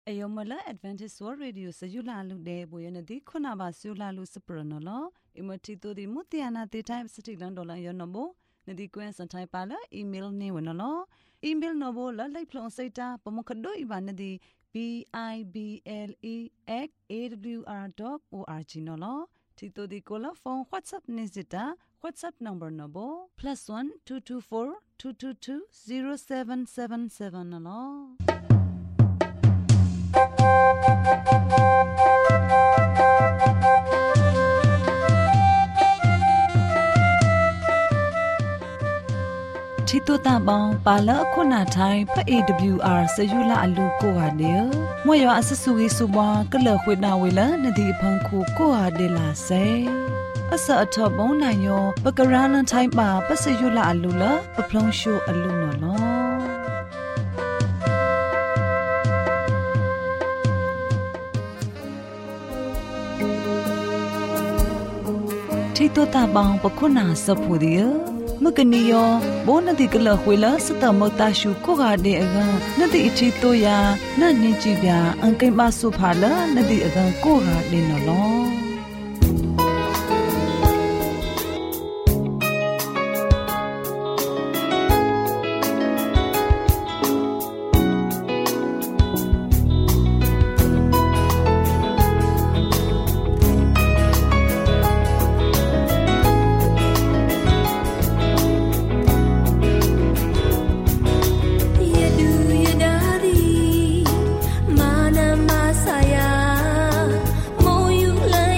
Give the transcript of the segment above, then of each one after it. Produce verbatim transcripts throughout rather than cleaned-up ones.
Ayomala Adventist World Radio Sayula Lude Boyanadi Kunaba Sula Lucipranola, Imotito di Mutiana the time city landola yonobo, Nadi Gwen Santai Pala, email Newanolo, email nobo la like plon seta, Pomokado Ibanadi B I B L E at A W R dot org nolo, Tito di Cola phone WhatsApp Nizita, WhatsApp number nobo, plus one two two four two two two zero seven seven seven nolo. Chito tabang pala khona thai pha A W R sayula alu ko ha ne moyo asasugi suba kala khwina wela nadi phang khu ko ha de la sai asa atho bong na yo pakarana thai ma pasayula alu la paplong shu alu no lo Chito tabang pakhona sapodiya Maganiyo, bona di kala huila sata magtashu koga de aga nadi ichi toya na ninjibya angkai masu phala nadi aga koga de nolo. Mana masaya, mau yulah.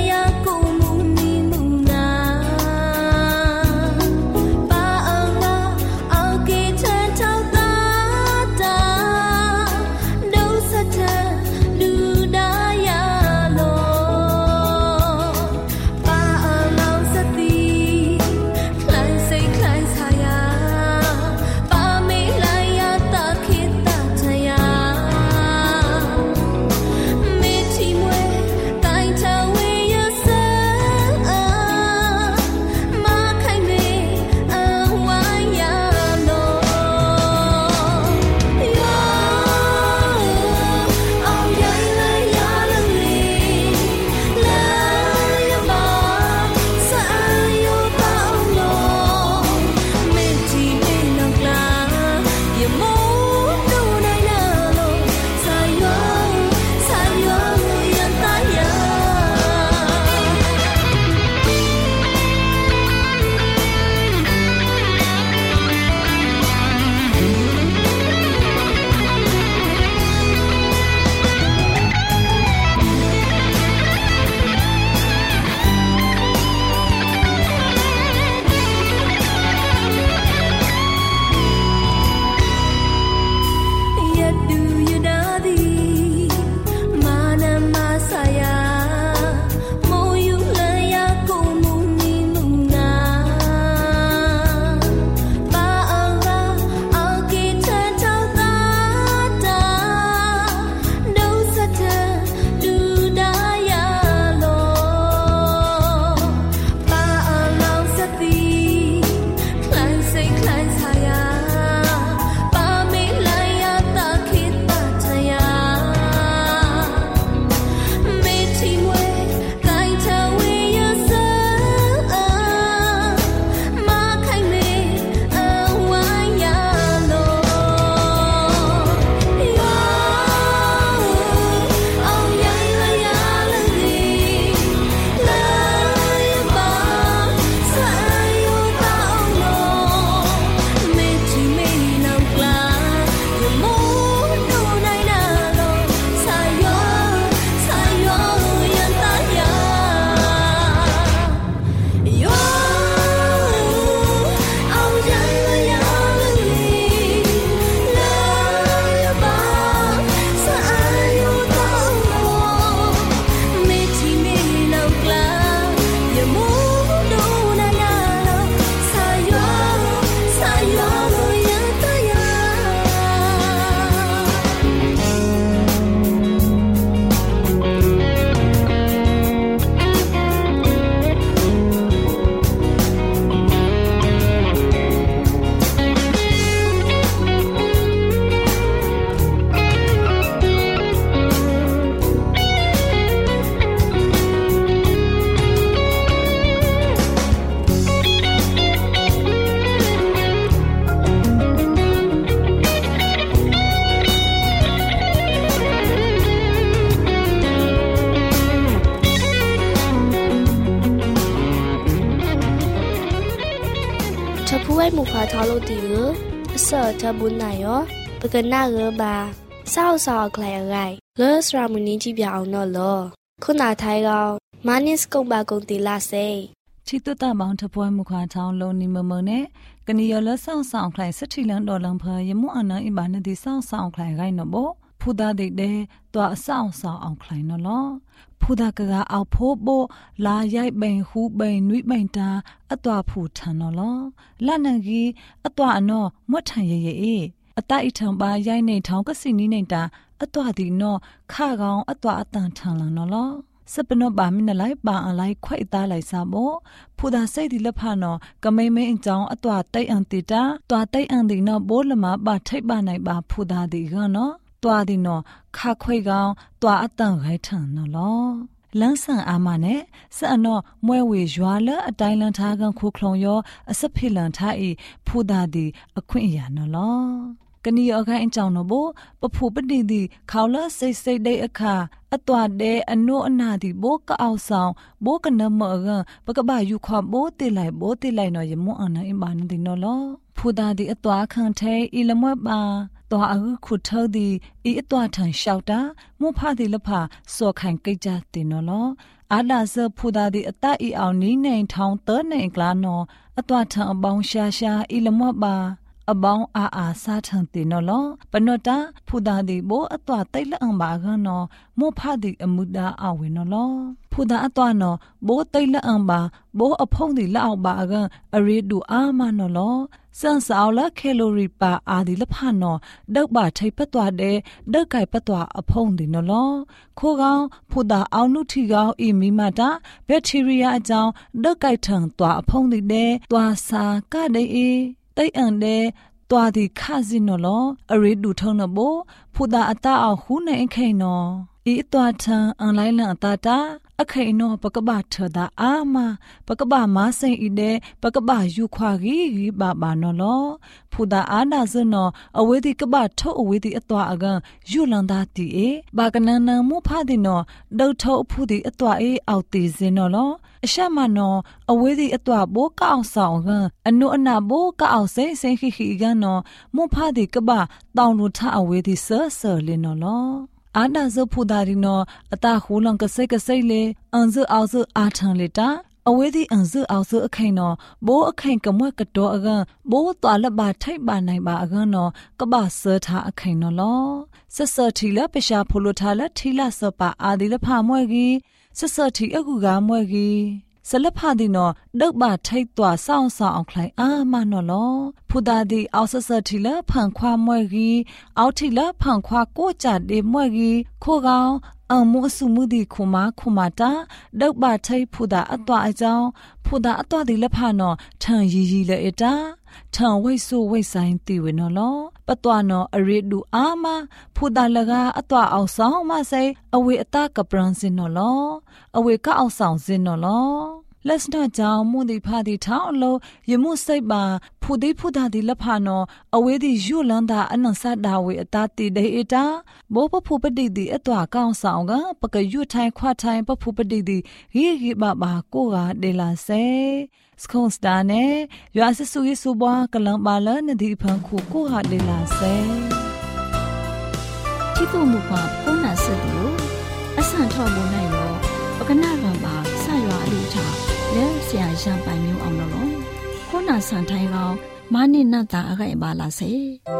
วยหมู่พาทอโลติเอเสอทบุญนายอปะกันนาเอบาเศร้าสาวใครอะไรเลสรามุนีจีบยาวเนอลอคุณอาไทยเรามานิสกงบากงติลาเซชิตุตาบังทะพวยมุขวาทองโลนิมเมเนกะนิยอลเศร้าสาวใครสัทธิลังดอลังเพยยมุอันนังอิบานติเศร้าสาวใครไรเนบ่ဖူဒါဒိတ်တဲ့တွာအဆောင်ဆောင်အောင်ခလိုင်းနော်ဖူဒါကကအောက်ဖို့ဘလာရိုက်ပိန်ဟူပိန်နွိပိန်တာအတွာဖူထန်နော်လက်နကြီးအတွာအနော်မွတ်ထန်ရရဲ့အေးအတိုက်ထံပါရိုက်နေထောင်းကစီနီနေတာအတွာဒီနော်ခါကောင်အတွာအတန်ထန်လာနော်စပနောပါမင်းလိုက်ပါအလိုက်ခွိတ်သားလိုက်စားဖို့ဖူဒါစိတ်ဒီလက်ဖာနော်ကမိမင်းအကြောင်းအတွာတိတ်အန်တီတာတွာတိတ်အန်ဒီနော်ဘိုးလမပါထိတ်ပါနိုင်ပါဖူဒါဒီကနော်တွာဒီနော်ခါခွေကောင်တွာအတန်ခိုင်ထန်နော်လောလန်းဆန်အာမနဲ့စအနော်မွဲဝေရွာလအတိုင်းလန်ထားကန်ခုခလုံရောအစဖိလန်ထားဤဖူဒါဒီအခွင့်အရာနော်လောကနီယောခိုင်အကြောင်းနော်ဘပဖူပတိဒီခေါလစိတ်စိတ်ဒိတ်အခါအတွားတဲ့အနိုးအနာဒီဘောကအောက်ဆောင်ဘောကနမောကပကဘာယူခွာဘောတိလိုက်ဘောတိလိုက်နော်ယမွန်အနာအင်ဘာနဒီနော်လောဖူဒါဒီအတွားခန့်ထဲဤလမွဲ့ပါตัวအခုခုထောဒီဤအတွားထန်လျှောက်တာမုဖသည်လဖစောခိုင်ကိကြတင်နော်လောအာလာဇဖူဒါဒီအတအီအောင်နီးနေထောင်းတဲနေကလာနော်အတွားထန်အပေါင်းရှာရှာဤလမွတ်ပါအပေါင်းအာအာစားထန်တင်နော်လောပနောတာဖူဒါဒီဘောအတွားတိတ်လန့်ပါကနော်မုဖသည်အမှုဒါအဝင်နော်လောဖူဒါအတွားနော်ဘောတိတ်လန့်ပါဘောအဖုံးဒီလောက်ပါကအရေတူအာမနော်လောစန်ဆောလကယ်လိုရီပါအာဒီလဖာနော်ဒေါက်ပါထိပ်ပတ်သွားတဲ့ဒေါက်ကိုက်ပတ်သွားအဖုံးဒီနော်လောခိုးကောင်ဖူတာအောင်နုထီကောင်အီမီမာတာဘက်တီးရီးယားအကြောင်းဒေါက်ကိုက်ထန်သွားအဖုံးဒီတဲ့သွားစာကတဲ့အေးတိတ်အန်တဲ့သွားဒီခါစီနော်လောအရေတူထုံးနော်ဘောဖူတာအတအောင်ဟူးနေခိန်နော်ဤသွားထန်အန်လိုင်းလန်အတတာအခိန်နောပကပထဒါအာမပကပမာစိန်ဤတဲ့ပကပယူခွာကြီးကြီးပါပါနော်လောဖူတာအာနာစနောအဝေးဒီကပထုတ်အဝေးဒီအသွာအကန်ယူလန်တာတီအေဘာကနန်နမူဖာဒီနော်ဒုတ်ထုတ်ဖူဒီအသွာအေအောက်တီစင်နော်လောအရှမနောအဝေးဒီအသွာဘိုးကောက်ဆောင်ကန်အနုအနာဘိုးကောက်စိန်စိန်ခိခိကန်နော်မူဖာဒီကပတောင်လူထအဝေးဒီဆာဆာလင်းနော်လောအာနာဇဖူဒါရီနောအတာခူလံကစိတ်ကစိတ်လေအန်ဇအောက်ဇအာထန်လေတာအဝေးဒီအန်ဇအောက်ဇအခိုင်နောဘိုးအခိုင်ကမွဲ့ကတော့အကန်ဘိုးသွားလက်ပါထိုက်ပါနိုင်ပါအကန်နောကပဆာထားအခိုင်နောလောဆဆထီလပရှာဖလိုထားလက်ထီလာစပါအာဒီလဖမွဲ့ကြီးဆဆထီအကူကမွဲ့ကြီးစလဖာဒီနောဒေါက်ပါထိုက်သွားဆောင်းဆောင်းအောင်ခလိုက်အာမနော်လောဖူဒါဒီအောက်ဆဆတီလဖန်ခွာမွဲကြီးအောက်တီလဖန်ခွာကိုကြတေမွဲကြီးခိုးကောင်အမှုအစုမှုဒီခုမခုမတာဒေါက်ပါထိုက်ဖူဒါအတွားအကြောင်းဖူဒါအတွားဒီလဖာနော်ထန်ရီရီလေအတာထန်ဝိဆူဝိဆိုင်တီဝနော်လောပတွားနော်အရေဒူအာမဖူဒါလကအတွားအောင်ဆောင်မဆိုင်အဝေအတာကပရန်စင်နော်လောအဝေကအောင်ဆောင်စင်နော်လောလက်စနာကြောင့်မွန်ဒီဖာဒီထောင်းအလို့ယမှုစိတ်ပါဖူဒီဖူဒါဒီလဖာနော်အဝေးဒီယူလန်တာအနန်ဆတ်ဒါဝေအတာတီဒေအတာဘောပဖူပတိဒီအတွာကောင်းဆောင်ကပကယူထိုင်ခွာထိုင်ပဖူပတိဒီဂီဂီဘာဘာကိုကဒေလာဆေစကွန်စတာနေရွာဆဆူယေဆူဘွားကလံပါလနဒီဖန်ခုကိုဟာဒေလာဆေที่ตัวมุกว่าพ้นน่ะสึกอยู่อสันทอบ่နိုင်ရောပကနာရံပါဆရွာအလူချလဲဆရာရှမ်းပိုင်မျိုးအောင်လို့ခုနဆန်ထိုင်ကောင်မာနိနတ်တာအခိုင်ပါလာစေ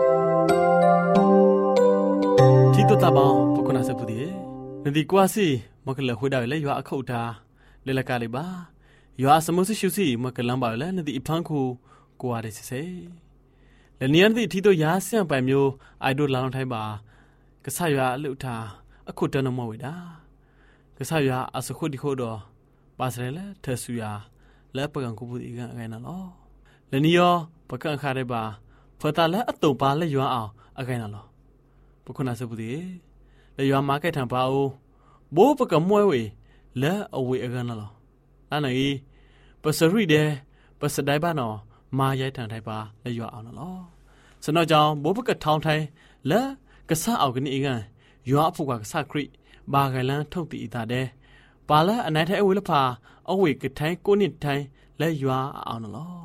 တီတိုတာဘောပကနာစပူဒီနဒီကွာစီမကလခွေဒါလေရွာအခုတာလေလကလေးပါရွာစမုစရှုစီမကလမ်းပါလေနဒီအဖန်းခုကိုရတဲ့စေလနီယန်ဒီတီတိုရာဆန်ပိုင်မျိုးအိုက်ဒိုလောင်းထိုင်ပါကဆရွာအလူတာအခုတနမဝေတာကဆရွာအစခုဒီခိုတော့ပါစရလေထဆူယာလဲပကံကူပူဒီကအဲနော်လနီယောပကံခါရဲပါဖတာလဲအတုံပါလဲရွာအောင်အခိုင်နော်ပခုနာစပူဒီလဲရွာမာကက်ထံပါအိုဘိုးပကံမွဲဝေလဲအဝေအကန်နော်လာနိုင်ပစရိတဲ့ပစဒိုင်ပါနော်မာရိုက်ထံထိုင်ပါလဲရွာအောင်နော်စနော်ကြောင့်ဘိုးပကထောင်းထိုင်လဲကဆအောက်ကနီအကန်ရွာအဖို့ကကဆခရိဘာဂလန်ထုတ်တီတာတဲ့ပါလာအနိုင်ထဲအဝေးလဖာအဝေကထိုင်ကိုနစ်ထိုင်လဲရွာအောင်နော်အ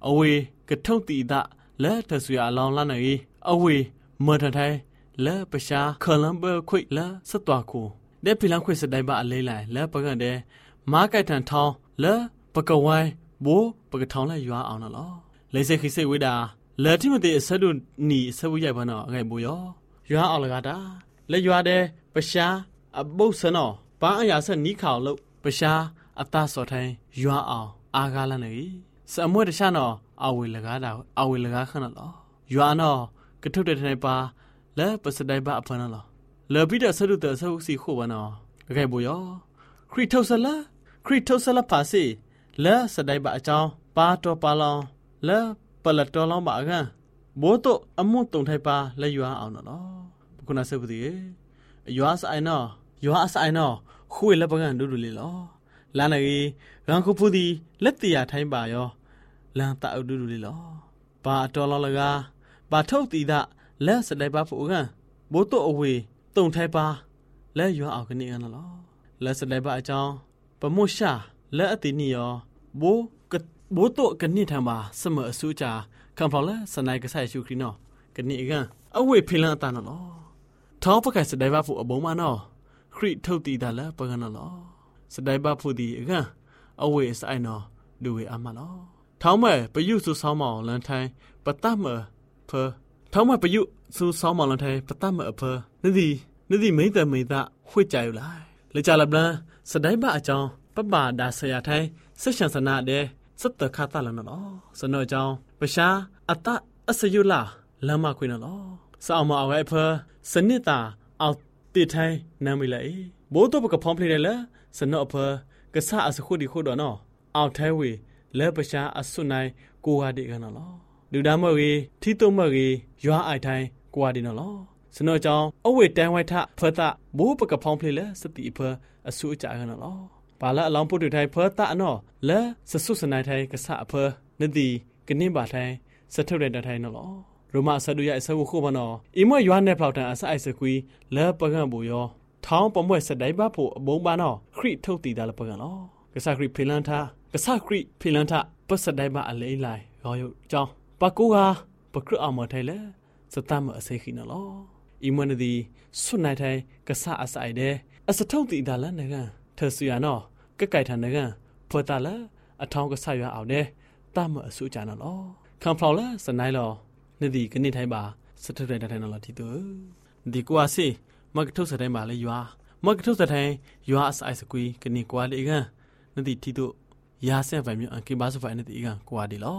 အဝေကထုံတီတာလဲထဆူရအလောင်းလာနေအဝေမထထိုင်လဲပရှာခလမ်ဘခွိလဲစတွာကိုဒဲဖီလန်ခွိစတိုင်ပါအလေးလိုက်လဲပကန်တဲ့မားကိုက်ထန်ထောင်းလဲပကဝိုင်းဘိုးပကထောင်းလဲရွာအောင်နော်လေစိခိစိဝိဒါလဲတိမတေအဆက်တို့နီဆဝရိုက်ပါနော်အငယ်ဘူရောရွာအောင်လကတာလဲရွာတဲ့ပရှာအပုတ်စနော်ဘာအရာဆက်နီးခေါလို့ပရှာအသားစော်ထိုင်းရွာအောင်အာကားလနေစအမွေတခြားနော်အဝေလကားတာအဝေလကားခဏလောရွာနော်ကထုတဲ့ထိုင်ပါလဲပစတိုင်ပါအဖနလောလဲပြီးတဲ့ဆရုတဲ့ဆရုစီခုပါနော်အကဲဘူရောခရီထုတ်ဆလာခရီထုတ်ဆလာပါစီလဲစတိုင်ပါအကြောင်းပါတော်ပါလောင်လဲပလတော်လောင်ပါအကန်ဘိုးတော့အမှုတုံထိုင်ပါလဲရွာအောင်နော်ခုနဆက်ပတိရွာဆိုင်နော်ရွာဆိုင်နော်ခွေလက်ပကန်ဒူဒူလေးလောလာနေရန်ခုဖူဒီလက်တရထိုင်းပါရောလန်တာအဒူဒူလေးလောဘာတော်လောလကဘာထုတ်တီတာလက်စတိုင်ပါဖူကန်ဘိုးတော့အဝေတုံထိုင်ပါလဲရွာအောင်ကနေရနော်လက်စတိုင်ပါအကြောင်းပမုရှာလက်အတိနီရောဘိုးဘိုးတော့ကနေထံပါစမအဆူချာကံဖော်လဲစနိုင်ကဆိုင်ရှုခရီနော်ကနေကန်အဝေဖိလန်တာနော်ထောင်းပကစတိုင်ပါဖူအဘုံမနော်ခရီထုတ်တီတာလဲပကနော်လောစတိုင်ပါဖူဒီအကန်အဝေဆိုင်နော်ဒူဝေအမလောထောင်းမဲ့ပယုစုဆောင်းမောင်လန်ထိုင်းပတမဖထောင်းမဲ့ပယုစုဆောင်းမောင်လန်ထိုင်းပတမအဖနဒီနဒီမိတမိတာခွေကြယူလိုက်လေကြလပလန်စတိုင်ပါအကြောင်းပပဒါဆရာထိုင်းဆက်ရှန်စနာတဲ့စတ်တခါတလနော်စနောအကြောင်းပရှာအတအစယူလာလမ်းမခွေနော်စောင်းမအဝဲဖစနစ်တာအောက်တိထိုင်းနမ်းမိလိုက်ဘိုးတော့ပကဖုံးဖလေလဲစနောအဖကဆာအစခုဒီခုတော့နော်အောက်ထဲဝေလဲပရှာအစွနိုင်ကိုဟာဒီကနော်လူသားမော်ကြီးထီတုံမော်ကြီးရွာအိုက်ထိုင်းကိုဟာဒီနော်စနောကြောင့်အဝေတန်ဝိုက်ထဖတ်တာဘိုးပကဖုံးဖလေလဲစတိဖအဆူအကြကနော်ဘာလာအလောင်းပုတ်ထိုင်ဖတ်တာနော်လဲစဆုစနိုင်ထိုင်ကဆာအဖနဒီကနင်းပါထိုင်စထုတ်တဲ့ထိုင်နော်ရိုမဆဒူရအဆဝခုမနော်အီမွေရွာနေဖလောက်တန်အဆိုင်စကွီလဲပကံဘူရောထောင်းပမွဲစတိုင်ပါဖို့အဘုံပါနော်ခရီထုတ်တီတာလပကံနော်ကဆာခရီဖေလန်တာကဆာခရီဖေလန်တာပစတိုင်ပါအလေးလိုက်ရောယုကြောင်းပကူဟာပကရအမထိုင်လဲစတမအစိခိနော်အီမွနဒီဆွနိုင်ထိုင်ကဆာအဆိုင်တဲ့အစထုတ်တီတာလနကန်ထဆူရနော်ကက်ကိုက်ထန်နကန်ဖွတာလာအထောင်းကဆရွာအောင်တဲ့တမအဆူကြနော်ခံဖော်လာစနိုင်လောနဒီကနေ့ထိုင်ပါစထတဲ့ထိုင်နော်တီတူဒီကွာစီမကထုတ်စတဲ့မှာလေရွာမကထုတ်စတဲ့ရွာအဆိုင်စကွီကနေကွာလေကန်နဒီတီတူရာဆက်ဖိုင်မြေအကေဘာစဖိုင်နဒီကန်ကွာဒီလော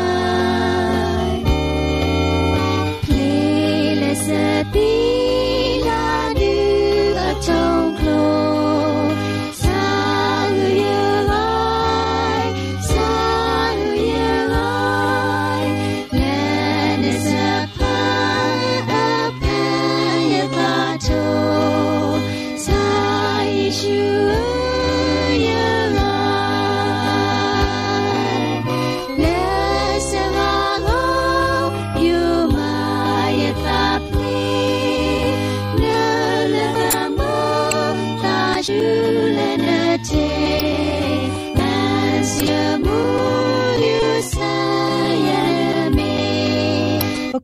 Be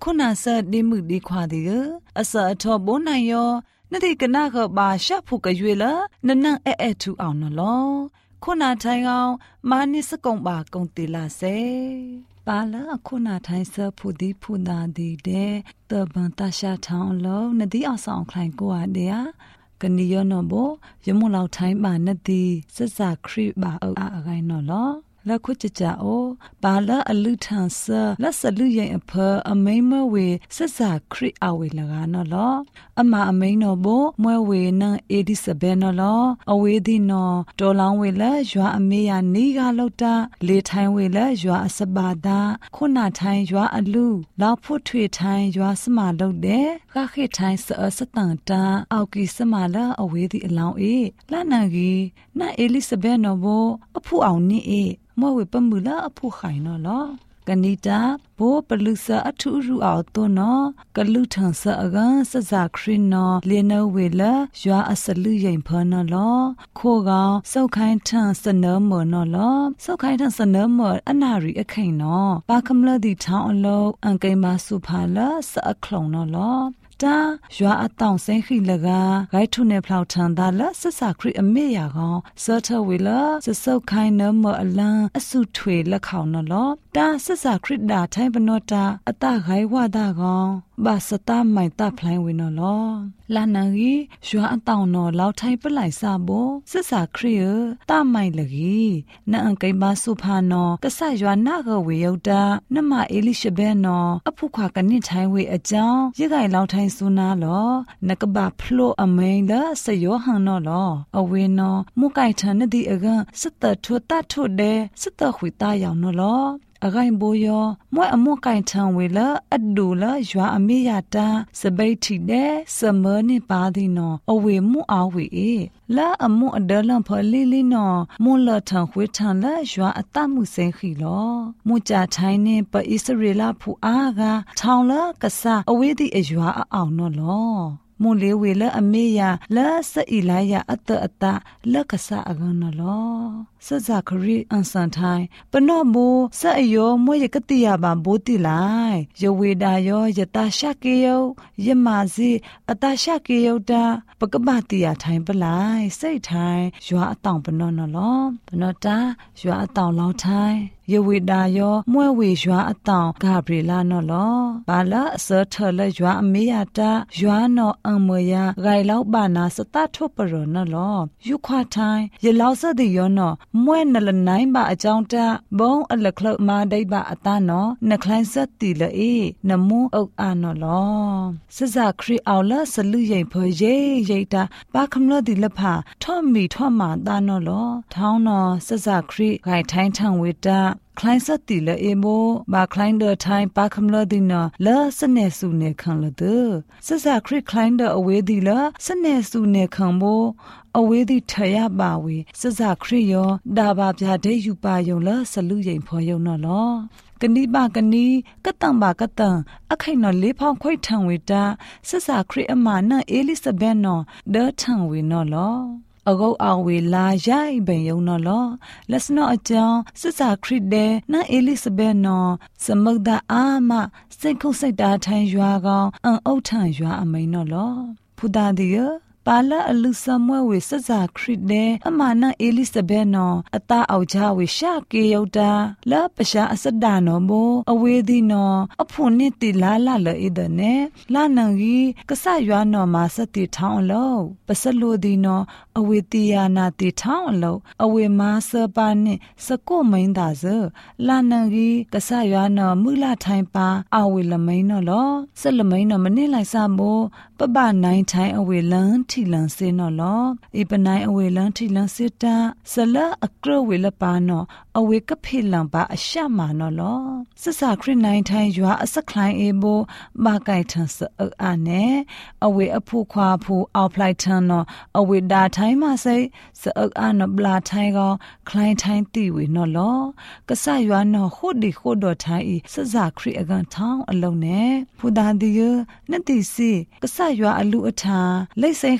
အခုနာဆက်ဒီမှုဒီခွာဒီအစအထောဘိုးနိုင်ယောနတိကနာကဘာရှာဖို့ကရွေလာနနန့်အဲအဲထူအောင်နော်ခုနာထိုင်အောင်မာနစ်စကုံပါကုံတီလာစေပါလာခုနာထိုင်ဆဖူဒီဖူနာဒီတဲ့တဘန်တရှာထောင်းလုံးနဒီအောင်ဆောင်ခိုင်ကိုရတဲ့ကနီယောနော်ဘောရမလောက်ထိုင်ပါနဒီစစခရိပါအအဂိုင်းနော်လောလက်ခုချကြအိုပါလာအလူထန်ဆလက်စလူရင်အဖအမိမဝေစစခရိအဝေလကနော်လောအမအမိန်နော်ဘောမွဲဝေနန်အေဒီစဘဲနော်လောအဝေဒီနော်တော်လောင်းဝေလက်ရွာအမေယာနီကလောက်တာလေထိုင်ဝေလက်ရွာအစပါတာခုနာထိုင်ရွာအလူလောက်ဖို့ထွေထိုင်ရွာစမလောက်တဲ့ခခိထိုင်စအစတန်တာအောက်ကီစမလာအဝေဒီအလောင်းအေလာနန်ကြီးနာအေလိစဘဲနော်ဘောအဖူအောင်နီအေမဝေပမူလာအဖို့ခိုင်နော်လောကနိတာဘောပလူစာအထူရူအောင်တော့နော်ကလူထန်ဆာအကန်စစခရင်းနော်လေနဝေလာရွာအစလူရင်ဖနော်လောခိုကောင်စောက်ခိုင်းထန်စနမနော်လောစောက်ခိုင်းထန်စနမအနာရီအခိန်နော်ပါကမလဒီထောင်းအလုံးအန်ကိမစုဖာလာစအခလုံနော်လောတာရွာအတောင်စင်းခိလကဂိုက်ထုနဲ့ဖလောက်ထန်တာလဆဆခရစ်အမေရကောင်စောထဝေလစစုတ်ခိုင်းနမအလန်အစုထွေလက်ခေါနော်လောတာဆဆခရစ်ဒါထိုင်ပနောတာအတဂိုင်ဝဒါကောင်ဘာစတာမိုင်တာဖလိုင်းဝေနော်လောလာနန်ကြီးရွာအတောင်နော်လောက်ထိုင်ပလိုက်စားဘောဆဆခရစ်တာမိုင်လကြီးနန်ကိမစုဖာနော်ကဆရွာနာကဝေယုတာနမအေလိရှဘဲနော်အဖုခွာကနစ်ထိုင်ဝေအကြောင်းရဂိုင်လောက်ထိုင်ဆူနာလောနကဘာဖလိုအမိန်လဆယောဟန်နော်လောအဝေနော်မုကိုင်ထန်နဒီအကစတထွတ်တထွတ်တဲ့စတခွေတာယောင်နော်လောအဂိုင်ဘိုယောမွဲအမွကိုင်ထန်ဝေလာအဒူလာရွာအမေရတာစပိတ်တီတဲ့စမနိပါဒီနောအဝေမှုအဝေအေလာအမှုအဒလန်ဖလီလီနောမွလထန်ခွေထန်လာရွာအတမှုစင်ခီလောမွကြထိုင်းနေပဣစရေလဖူအားကထောင်လာကဆာအဝေဒီအရွာအောင်နော်လောမွန်လေးဝေလအမေယာလာစအီလာယာအတအတလက်ကဆာအကနော်လောစဇာခရီအန်စန်ထိုင်ပနောမိုစအယောမွေရကတိယဘာဘိုတိလိုက်ယဝေဒာယောယတရှကေယောယမဇီအတရှကေယောတာပကပတိယထိုင်ပလိုက်စိတ်ထိုင်ရွာအတောင်ပနောနော်လောပနောတာရွာအတောင်လောင်းထိုင်ယဝေဒာယောမွဲဝေရွာအတောင်ဂါဘရီလာနော်လောဘာလာအစထလရွာအမေယတာရွာနော်အမယဂိုင်လောက်ဘာနာစတထုပရနော်လောယုခွာထိုင်ယလောက်စတိယောနော်မွဲနလနိုင်ပါအကြောင်းတဘုံအလကလမာဒိတ်ပါအတနော်နခလိုင်းစက်တီလေအေနမုအုတ်အာနော်လောစစခရီအော်လာစလူရင်ဖေယေရိတာပါခမလဒီလဖာထော့မီထော့မာတာနော်လောထောင်းနော်စစခရီဂိုင်ထိုင်းထန်ဝေတာคล้ายสติละเอโมบาคล้ายเดอไทม์ปาคำละดินะละสเนสูเนคังละเดอสสะคริคล้ายเดออเวดีละสเนสูเนคังโมအဝေးဒီထရပါဝေစစခရိယောဒါဘာပြတဲ့ယူပါယုံလဆလူရင်ဖော်ယုံနော်လောကနိပါကနိကတံပါကတံအခိုင်နော်လေးဖောင်းခွိထံဝေတာစစခရိအမနအေလိဇဘက်နော်ဒေါထံဝေနော်လောအကုတ်အဝေလာရိုက်ပင်ယုံနော်လောလက်စနောအကြောင်းစစခရစ်တဲ့နန်အေလိဇဘက်နော်စမုဒ္ဒအာမစိတ်ခုစိတ်တာထိုင်ရွာကောင်အန်အုတ်ထံရွာအမိန်နော်လောဖူတာဒီယပါလာအလူဆမွဲဝေစစခရစ်တဲ့အမနာအေလိဇဘက်နော်အတာအောက်ချဝေရှာကေယုတာလပရှာအစဒာနော်ဘောအဝေးဒီနော်အဖုန်နစ်တီလာလာလေဒနဲ့လာနန်ကြီးကဆရွာနော်မာစတိထောင်းအလောပစလိုဒီနော်အဝေတီယာနာတီထောင်းအလောအဝေမာစပါနဲ့စကုမိန်ဒါဇလာနန်ကြီးကဆရွာနော်မူလာထိုင်ပါအဝေလမိန်နော်လောစလမိန်နော်မနစ်လိုက်စမို့ပပနိုင်ထိုင်အဝေလန်ထီလန်စေနော်လောဤပနိုင်အဝေလန်ထီလန်စေတာဆလအကရဝေလပါနော်အဝေကဖိလန်ပါအရှမာနော်လောစစခရနိုင်ထိုင်ရွာအစခလိုင်းအေဘိုမာကိုင်ထန်စအာနဲ့အဝေအဖို့ခွာဖို့အောက်ဖလိုက်ထန်နော်အဝေဒါထိုင်မစိစအာနဘလာထိုင်ကောခလိုင်းထိုင်တီဝေနော်လောကဆရွာနော်ခုတ်ဒီခုတ်တော်ထိုင်ဤစစခရအကန်ထောင်းအလုံးနဲ့ဖူဒန်ဒီယနတိစီကဆရွာအလူအထာလိတ်စိန်ခ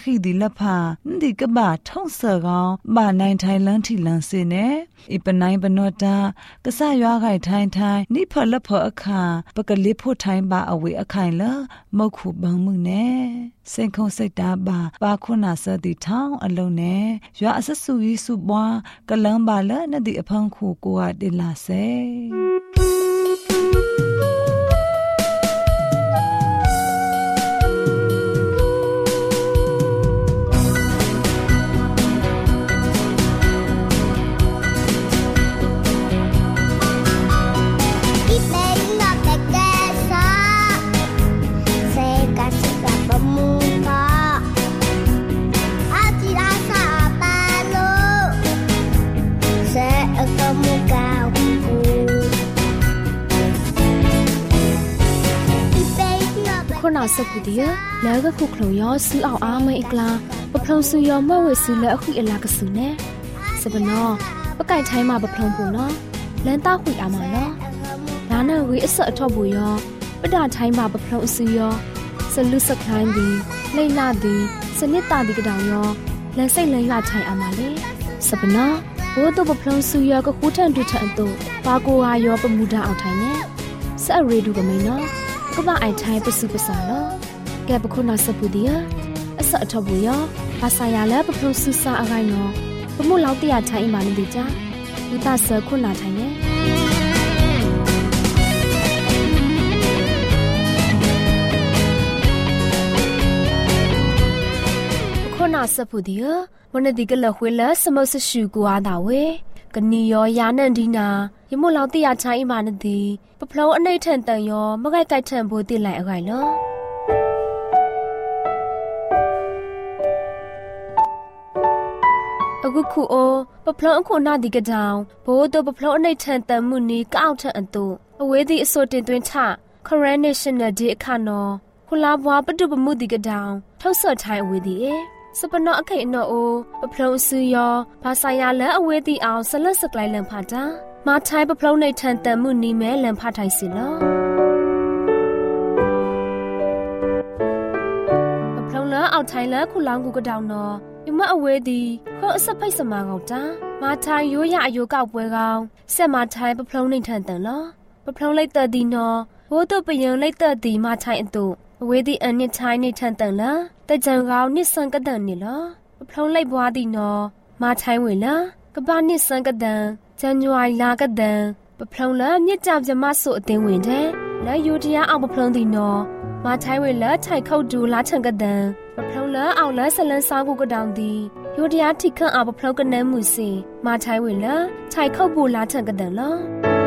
ခိဒီလဖာဒီကဘာထုံးဆောကောင်ဘာနိုင်ထိုင်လန်းထီလန်းစင်းနေအပနိုင်ပနောတာကဆရွာခိုင်ထိုင်ထိုင်နိဖလဖအခါပကလေးဖို့ထိုင်ပါအဝေအခိုင်လမုတ်ခုဘန်းမှုနဲ့စင်ခုံစိတ်တာပါပါခုနာစတိထောင်းအလုံးနဲ့ရွာအဆဆူကြီးစုပွားကလန်းပါလနဲ့ဒီအဖန်းခုကိုကတိလာစေစကူဒီလဲကခုခလုံရောဆူအောင်အားမအကလာပဖုံဆူရောမဝဲဆူလဲအခုအလာကဆူနဲ့စပနောပကိုက်ထိုင်းမှာပဖုံဖို့နော်လန်တာခွေအားမနော်လာနဝေအဆက်အထော့ဘူးရောပဒထိုင်းမှာပဖုံဆူရောဆလူစခိုင်းဒီလိမ့်လာဒီစနစ်တာဒီကတောင်ရောလန်စိတ်လန်ရွထိုင်းအားမလေစပနောဘိုးတို့ပဖုံဆူရောကခုထန်တူထန်တို့ပါကိုဟာရောပမူတာအောင်ထိုင်းနဲ့ဆက်ရေဒူကမိန်နော်ကဘာအိုင်ထိုင်ပစုပစာလောကဲပခုနာစပူဒီယာအစအထဘူယောဘာသာယာလဲပပလူဆူစာအခိုင်နော်ပမှုလောက်တရထိုင်မာနေဒီကြဥဒဆခုနာထိုင်နေခုနာစပူဒီယာဝနဒီကလခွေလစမဆရှူကွာတာဝေကနီယောယာနန်ဒီနာယမလောက်တရထိုင်မာနေဒီပဖလုံးအနှိမ့်ထန်တန်ရောမကိုက်ကိုက်ထန်ဖို့တိလိုက်အခိုင်လောအခုခုအိုပဖလုံးအခုနာဒီကကြောင်ဘိုးတို့ပဖလုံးအနှိမ့်ထန်တန်မှုနီကောက်ထန်အတူအဝေးသည့်အစိုးတင်သွင်းချခရန်နေရှင်နယ်ဒီအခါနော်ခုလာဘွားပတုပမှုဒီကကြောင်ထုတ်ဆော့ထိုင်အဝေးသည့်စပနောအခိတ်နော်အိုပဖလုံးဆူယောဘာသာယာလန်အဝေးသည့်အောင်ဆလတ်စကလိုက်လန်ဖာတာမာထိုင်ပဖလုံးနေထန်တန်မှုနီမဲလန်ဖာထိုင်စီလောပဖလုံးလအောက်ထိုင်လခုလောင်းကူကတောင်နော်ယမအဝဲသည်ခေါအစဖိတ်စမာကောက်တာမာထိုင်ရိုးရအယိုကောက်ပွဲကောင်းဆက်မာထိုင်ပဖလုံးနေထန်တန်လောပဖလုံးလိုက်တသည်နော်ဘိုးတို့ပယံလိုက်တသည်မာထိုင်အတူအဝဲသည်အနစ်ထိုင်နေထန်တန်လားတကြံကောင်းနစ်ဆန်ကတန်နေလောပဖလုံးလိုက်ဘွားသည်နော်မာထိုင်ဝေလားကပနစ်ဆန်ကတန်ဇန်နဝါရီလာကတန်ပဖလုံးလမြစ်ကြပြမဆုအတင်းဝင်တဲ့လဲယူတရအောင်ပဖလုံးဒီနော်မာထိုင်ဝဲလက်ထိုင်ခုတ်ဒူလာချန်ကတန်ပဖလုံးလအောင်လဲဆလန်းစားကိုကတောင်ဒီယူတရထိခန့်အောင်ပဖလုံးကနန်းမှုစီမာထိုင်ဝဲလက်ထိုင်ခုတ်ဘူလာချန်ကတန်လော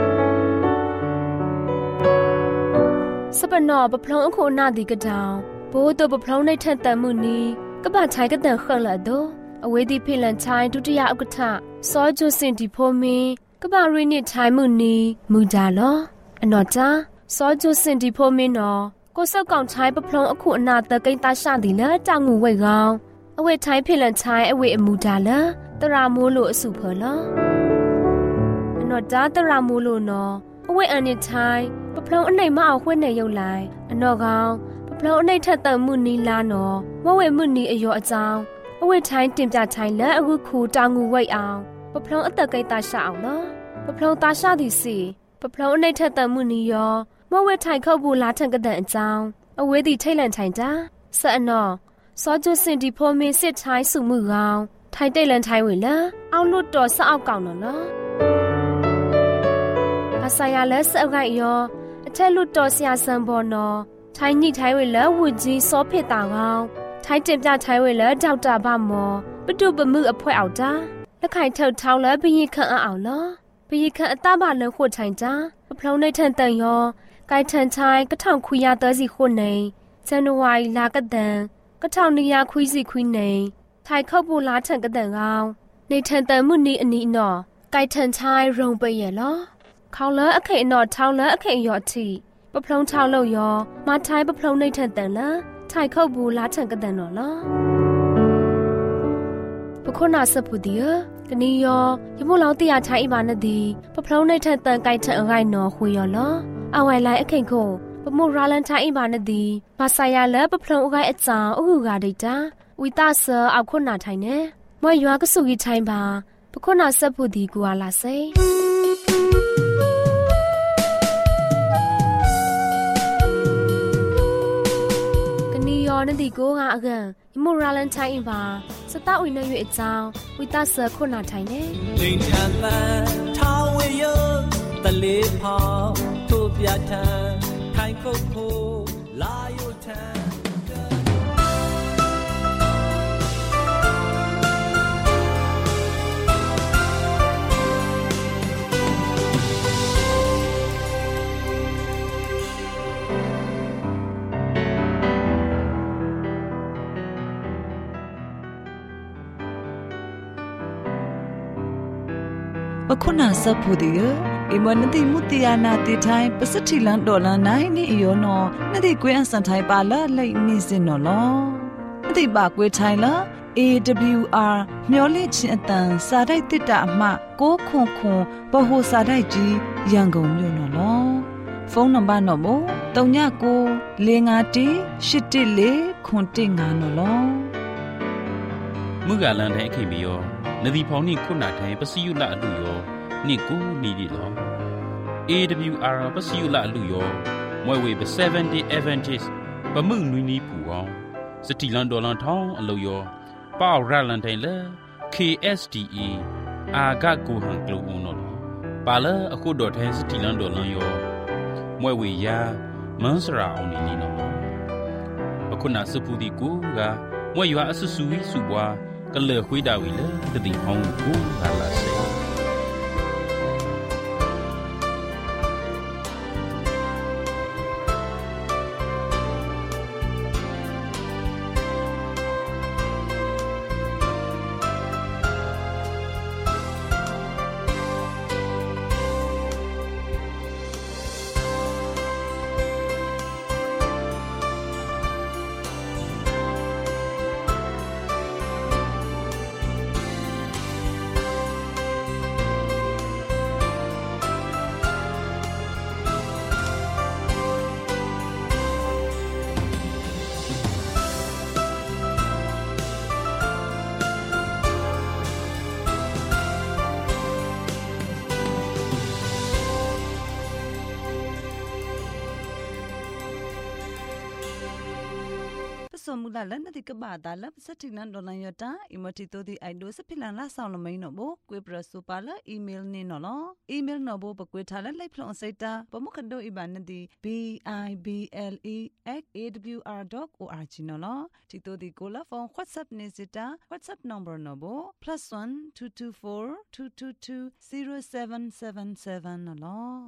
စပနောပဖလုံးအခုနာဒီကတောင်ဘိုးတို့ပဖလုံးနဲ့ထက်တန်မှုနီကပထိုင်ကတန်ခန့်လာတော့အဝေးဒီဖိလန်ချိုင်းဒုတိယဥက္ကဋ္ဌစောဂျိုစင်ဒီဖိုမင်းကပရီနစ်ထိုင်မှုနီမူဒါလောအနော်တာစောဂျိုစင်ဒီဖိုမင်းနော်ကိုစောက်ကောင်ချိုင်းပဖလုံးအခုအနာတကိန်းသားရှာသည်လဲတောင်ငူဝဲကောင်အဝေးထိုင်းဖိလန်ချိုင်းအဝေးအမူဒါလတရာမိုးလို့အစုဖော်လောအနော်တာတရာမိုးလို့နော်အဝေးအန်နစ်ထိုင်းပဖလုံးအနှိမ်မအောင်ခွဲ့နေရုပ်လိုက်အနော်ကောင်ပဖလုံးအနှိမ်ထက်တန်မှုနီလာနော်မဝဲမှုနီအယောအကြောင်းအဝိထိုင်းတင်ပြထိုင်းလက်အခုခုတောင်ငူဝိတ်အောင်ပဖလုံးအသက်ကိတ်တာရှအောင်နော်ပဖလုံးသားရှသည်စီပဖလုံးအနှိမ့်ထက်တန်မှုနီရောမဝဲထိုင်ခုတ်ဘူးလာထန်ကတဲ့အကြောင်းအဝေးသည်ထိတ်လန့်ထိုင်တာဆက်အနော်စောကျွစင်ဒီဖိုမင်းစစ်ထိုင်းစုမှုကောင်ထိုင်တိတ်လန့်ထိုင်ဝေလာအောက်လွတ်တော်ဆက်အောက်ကောင်နော်နော်အဆာရလက်ဆက်ခိုက်ရောအထက်လွတ်တော်ဆရာဆန်ဘော်နော်ထိုင်ညိထိုင်ဝေလာဝူကြီးစောဖေတာကောင်ထိုင်းတင်ပြထိုင်းဝဲလဲဒေါက်တာဗမောပတုပမှုအဖွဲအောက်တာလက်ခိုင်ထုတ်ထောင်းလဲဘရင်ခန့်အောင်လောဘရင်ခန့်အတဘလခွတ်ထိုင်တာအဖလုံးနေထန်တန်ရောကိုင်ထန်ချိုင်းကထောင်ခွေရသောစီခွနေဇန်နဝါရီလာကတန်ကထောင်နေရခွေးစီခွေးနေထိုင်ခုတ်ပူလာထန်ကတန်ကောင်နေထန်တန်မှုနီအနီနော်ကိုင်ထန်ချိုင်းရုံပိရဲ့လောခေါလဲအခိတ်နော်ထောင်းလဲအခိတ်ရော့တီပဖလုံးထောင်းလို့ရောမထိုင်းပဖလုံးနေထန်တန်လားထိုင်ခုတ်ဘူးလာထန်ကတန်နော်လားပခုနာစပူဒီယကနီယောယမလောင်တရထိုင်အပါနဒီပဖလုံးနေထန်တန်ကိုက်ထန်အခိုင်နော်ခွေရောလားအဝိုင်လိုက်အခိတ်ကိုပမိုရာလန်ထိုင်အပါနဒီဘာဆာယာလဲပဖလုံးအခိုင်အချောင်းအခုကဒိတာวิตาเซอเอาคนหนาไทยเน่มวยยัวก็สุกิไทยบาปะคนหนาเซพูดีกัวลาเซกันนี้ยอนั่นดีกูงาเกันยมูราลันไทยบาสตาอุยนอยู่เอจาววิตาเซคนหนาไทยเน่ลิงชันแลทาวเวเยอตะเลพอทุบยาทาไทยโคโคลายุทาปะคุณาสัพพุดิเออิมวันติมุติยานาติไทยปัสถิลันดอลลาร์ไนนี่อีโยนอนาติกวยอันสันไทยปาละไลนิสินนอลอนาติบากวยไทยละ เอ ดับเบิลยู อาร์ မျော်လင့်ခြင်းအတန်စာတိုက်တစ်တာအမှကိုခွန်ခွန်ဘဟုစာတိုက်ကြီးရန်ကုန်မြို့နော်လောဖုန်းနံပါတ်နော်မို့၃၉၉၄၅၁၈၁၄ခွန်၁၅နော်လောมุกาลันไทยขิมิโยนดีพอนี่คุณาไทยปะสิยุละอลุโยนี่กูนี่ดิลอ เอ ดับเบิลยู อาร์ ปะสิยุละอลุโยมวยเวเปเซเวนตี้ Adventist ปะมึงนุยนี่ผู้อ๋อสติลันดอลันทองอลุโยป้าวราลันไทยเล เค เอส ดี อี อากากูหังกลูอุนอลปาเลအခုดอไทยสติลันดอลันโยมวยเวยามันสราเอานี่ลีนอအခုနာစပူဒီကူကမွေရွာအဆဆူဝီစုပွားကလေခွေးတာဝီလေတတိဟောင်းကူလာလာစေสมมุติแล้วนาติกบาตาลับสถิลันดอลลาร์ยตาอิมติโตดิไอโดสพิลันลาซาวลมัยนอโบกวยปรสุปาลอีเมลนี่นอลอีเมลนอโบปกวยทาลไลพลอนไซตาปมุขดออีบานดิ b i b l e at a w r dot org นอลติโตดิโกลาฟอน WhatsApp เนซิตา WhatsApp number นอโบ plus one two two four two two two zero seven seven seven นอล